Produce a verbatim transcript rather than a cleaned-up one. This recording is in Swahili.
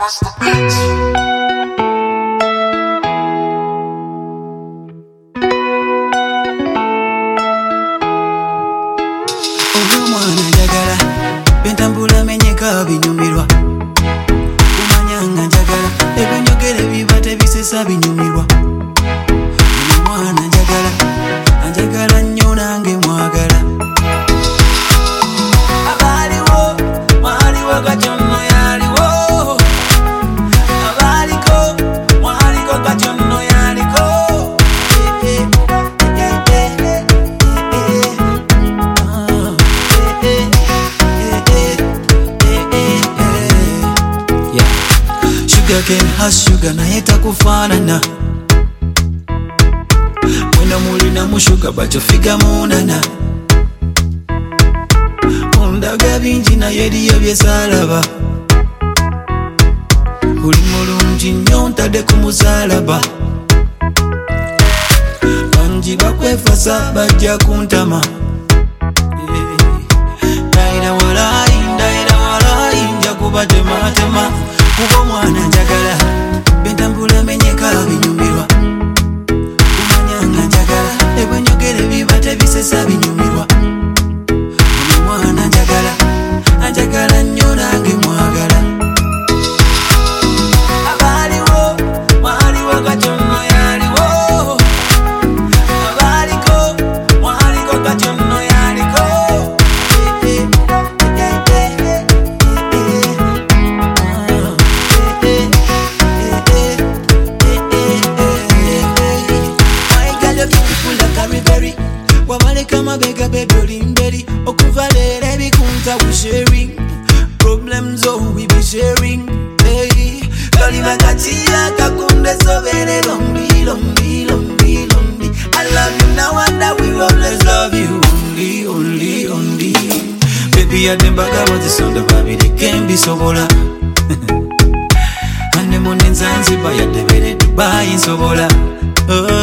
bust the beats. Bentambula menyeka binyumirwa kumanyanga njagala ebinyogere bibate bisesa binyumirwa mwana njagala anjagala nnyo nange mwagala abaliwo mwaliwo katono yaliwo abaliko mwaliko katono yaliko Sugar cane has sugar na yeta kufanana Mwena mulina mushuga bacho figa munana Mundaga binji na yedi yabye salaba Uli mulungi nnyo ntadde ku musalaba Banji bakwefasa bajja kuntama Ndaira walayi ndaira walayi nja kubatematema Kuba mwana njagala bentambula menyeka binyumirwa kumanyanga njagala ebwenyogere bibate bisesa binyumirwa mwana njagala anjagala nnyo nange mwagala abaliwo mwaliwo katono yaliwo abaliko mwaliko katono yaliko Kama bega baby olimberi okuvalera ebikunta we sharing problems oh we be sharing hey kalima katia kakunde sobere lombi lombi lombi lombi I love you now and that we will always love you only only only baby I dem baga what the sound of baby they can be sobola ane monenzanzi ba ya debere Dubai sobola oh